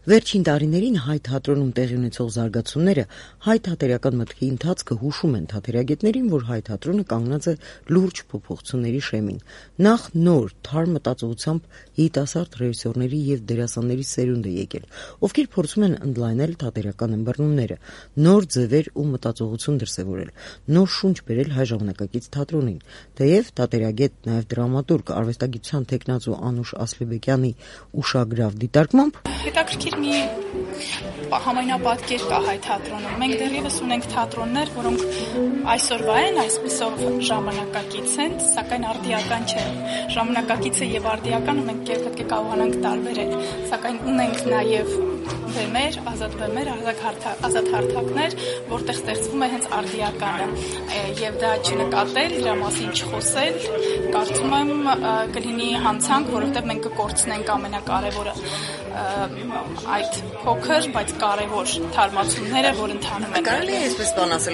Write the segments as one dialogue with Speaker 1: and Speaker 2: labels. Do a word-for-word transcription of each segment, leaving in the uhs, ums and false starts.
Speaker 1: Վերջին տարիներին հայ թատրոնում տեղի ունեցող զարգացումները հայ թատերական մտքի ընթացքը հուշում են թատերագետներին, որ հայ թատրոնը կանգնած է լուրջ փոփոխությունների շեմին։ Նախ նոր, թարմ մտածողությամբ երիտասարդ ռեժիսորների եւ դերասանների սերունդ է եկել, ովքեր փորձում են ընդլայնել թատերական ըմբռնումները, նոր ձևեր ու մտածողություն դրսևորել, նոր շունչ բերել հայ ժամանակակից թատրոնին։ Թեև թատերագետ, նաեւ դրամատուրգ, արվեստագիտության թեկնածու Անուշ Ասլեբեկյանի ուշագրավ դիտարկմամբ
Speaker 2: հետաքրքիր մի համայնապատկեր կա հայ թատրոնում։ Մենք դեռևս ունենք թատրոններ, որոնք այսօրվա են, այսպիսով ժամանակակից են, սակայն արդիական չեն։ Ժամանակակիցը եւ արդիականը մենք պետք է կարողանանք տարբերել, սակայն ունենք նաեւ բեմեր, ազատ բեմեր, ազատ հարթակներ, որտեղ ստեղծվում է հենց արդիականը։ Եվ դա չնկատել, դրա մասին չխոսել, կարծում եմ կլինի հանցանք, որովհետեւ մենք կկորցնենք ամենակարևորը այդ փոքր, բայց կարևոր թարմացումները, որ ընթանում են։
Speaker 1: Կարելի է այսպես բան ասել,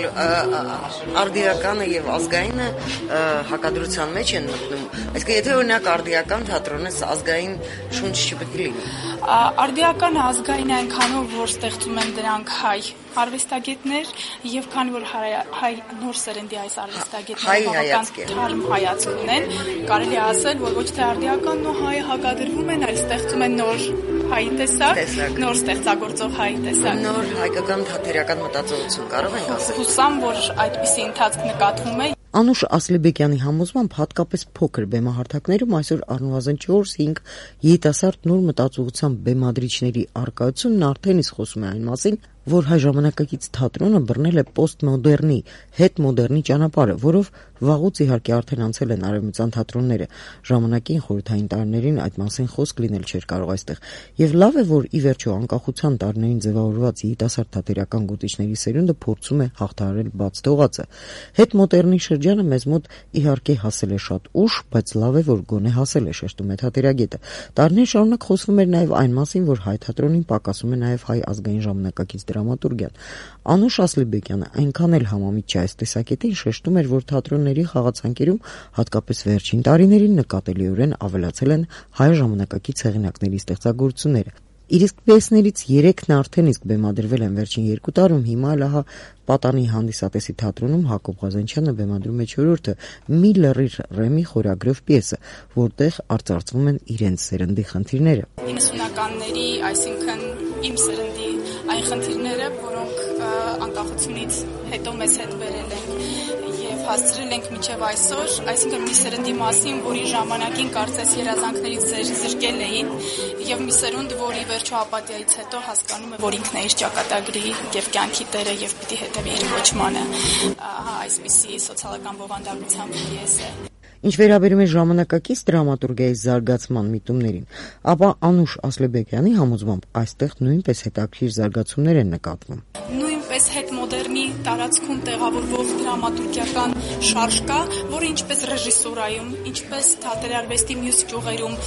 Speaker 1: արդիականը եւ ազգայինը հակադրության մեջ են մտնում։ Այսինքն եթե օրինակ արդիական թատրոնը ազգային շունչ չպետք է լինի։
Speaker 2: Արդիականը ազգային այնքանով, որ ստեղծում են դրանք հայ արվեստագետներ եւ քանի որ հայ նոր սերնդի այս արվեստագետները բավական թարմ հայացք ունեն, կարելի է ասել, որ ոչ թե արդիականն ու հայը հակադրվում են, այլ ստեղծում են նոր հայի տեսակ, նոր ստեղծագործող հայի տեսակ։
Speaker 1: Նոր հայկական թատերական մտածողություն կարող ենք ասել։
Speaker 2: Հուսամ, որ այդպիսի ընթացք նկատվում է։
Speaker 1: Անուշ Ասլեբեկյանի համոզմամբ հատկապես փոքր բեմահարթակներում այսօր առնվազն չորս-հինգ երիտասարդ նոր մտածողության բեմադրիչների առկայությունն արդեն իսկ խոսում է այն մասին, որ հայ ժամանակակից թատրոնը բռնել է պոստմոդեռնի, հետմոդեռնի ճանապարհը, որով վաղուց իհարկե արդեն անցել են արևմտյան թատրոնները։ Ժամանակին խորհրդային տարիներին այդ մասին խոսք լինել չէր կարող այստեղ։ Եվ լավ է, որ ի վերջո անկախության տարիներին ձևավորված երիտասարդ թատերական գոտիչների սերունդը փորձում է հաղթահարել բաց թողածը։ Հետմոդեռնի շրջանը մեզ մոտ իհարկե հասել է շատ ուշ, բայց լավ է, որ գոնե հասել է, շեշտում է թատերագետը։ Տարիներ շարունակ խոսվում էր նաև այն մասին, որ հայ թատրոնին պակասում է նաև հայ ազգային ժամանակակից դրամատուրգիան։ Անուշ Ասլեբեկյանը այնքան էլ համամիտ չէ այս տեսակետին, շեշտում էր, որ թատրոնների խաղացանկերում հատկապես վերջին տարիներին նկատելիորեն ավելացել են հայ ժամանակակից հեղինակների ստեղծագործությունները։ Իր իսկ պիեսներից երեքն արդեն իսկ բեմադրվել են վերջին երկու տարում, հիմա էլ ահա Պատանի հանդիսատեսի թատրոնում Հակոբ Ղազանչյանը բեմադրում է չորրորդը՝ «Մի լռիր» Ռեմի խորագրով պիեսը, որտեղ արծարծվում են իրենց սերնդի խնդիրները։
Speaker 2: իննսունականների, այսինքն իմ սերնդի այն խնդիրները, որոնք անկախությունից հետո մեզ հետ բերել են եւ հասցրել ենք մինչեւ այսօր, այսինքն մի սերնդի մասին, որի ժամանակին կարծես երազանքներից զրկել էին, եւ մի սերունդ, որի վերջո ապաթիայից հետո հասկանում է, որ ինքն է իր ճակատագրի եւ կյանքի տերը եւ պիտի հետեւի իր ոչմանը։ Ահա այսպիսի սոցիալական բովանդակության պիես է։
Speaker 1: Ինչ վերաբերում է ժամանակակից դրամատուրգիայի զարգացման միտումներին, ապա Անուշ Ասլեբեկյանի համոզմամբ այստեղ նույնպես հետաքրքիր զարգացումներ են նկատվում։
Speaker 2: Նույնպես հետմոդեռնի տարածքում տեղավորվող դրամատուրգիական շարժ կա, որը ինչպես ռեժիսուրայում, ինչպես թատերարվեստի մյուս ճյուղերում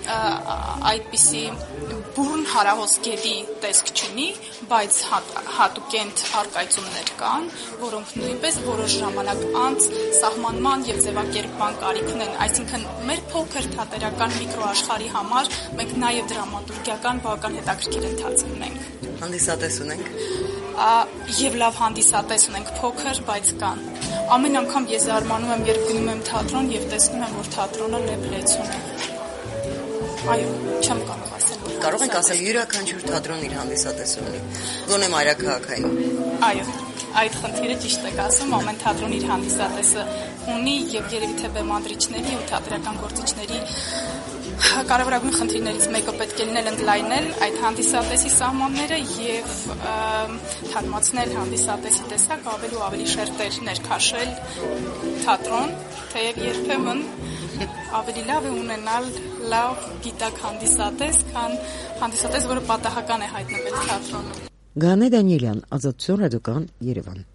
Speaker 2: այդպիսի բուրն հարահոս գետի տեսք չունի, բայց հատուկենտ արկայծումներ կան, որոնք նույնպես որոշ ժամանակ անց սահմանման եւ ձևակերպման կարիք ունեն, այսինքն մեր փոքր թատերական միկրոաշխարհի համար մենք նաեւ դրամատուրգիական բավական հետաքրքիր ընթացք ունենք։
Speaker 1: Հանդիսատես ունենք։
Speaker 2: Եվ լավ հանդիսատես ունենք, փոքր, բայց կան։ Ամեն անգամ ես զարմանում եմ, երբ գնում եմ թատրոն եւ տեսնում եմ, որ թատրոնը լեփլեցուն է։ Այո, չեմ կարող ասել։
Speaker 1: Կարող ենք ասել յուրաքանչյուր թատրոն իր հանդիսատեսը ունի։ Գոնե մայրաքաղաքային։
Speaker 2: Այո, այդ խնդիրը ճիշտ եք ասում, ամեն թատրոն իր հանդիսատեսը ունի եւ երևի թե բեմադրիչների ու թատերական գործիչների կարևորագույն խնդիրներից մեկը պետք է լինել ընդլայնել այդ հանդիսատեսի սահմանները եւ թարմացնել հանդիսատեսի տեսակ ավելի ու ավելի շերտեր ներքաշել թատրոն, թեև երբեմն ավելի լավ է ունենալ լավ գիտակ հանդիսատես, քան հանդիսատես, որը պատահական է հայտնվել թատրոնում։
Speaker 1: Գանե Դանիելյան, Ազատություն ռադիոկայան, Երևան։